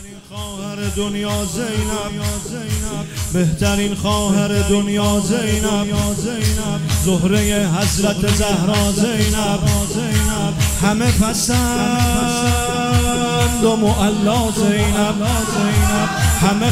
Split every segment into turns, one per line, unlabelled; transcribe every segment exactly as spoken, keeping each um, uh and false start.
خواهر دنیا زینب، بهترین خواهر دنیا زینب، زهره حضرت زهرا زینب، همه پسند و معلا زینب، همه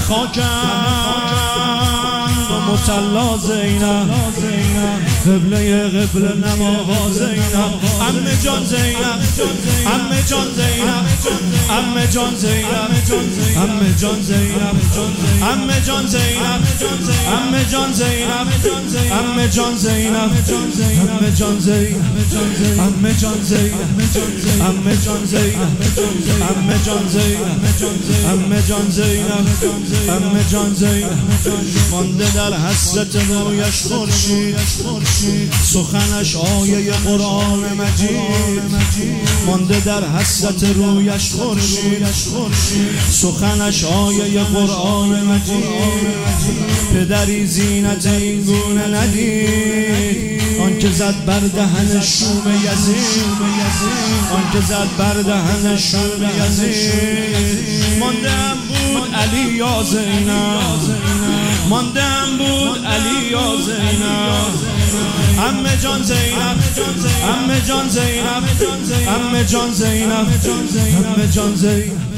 خاکند و مصلا زینب، قبله قبله نماها زینب، عمه جان زینب، عمه جان زینب، عمه جان زینب، عمه جان زینب، عمه جان زینب، عمه جان زینب، عمه جان زینب، عمه جان زینب، عمه جان زینب، عمه جان زینب، عمه جان زینب، عمه جان زینب، عمه جان زینب، مانده در حسرت رویش خورشید، سخنش آیه قرآن مجید، مانده در حسرت رویش خورشید، سخنش آیه قرآن مجید، پدری زینت این گونه ندید، آن که زد بر دهن شوم یزید، آن که زد بر دهن شوم یزید، مانده هم بود علی یا زینب، مانده هم بود علی یا زینب، عمه جان زینب، عمه جان زینب، عمه جان زینب، عمه جان زینب.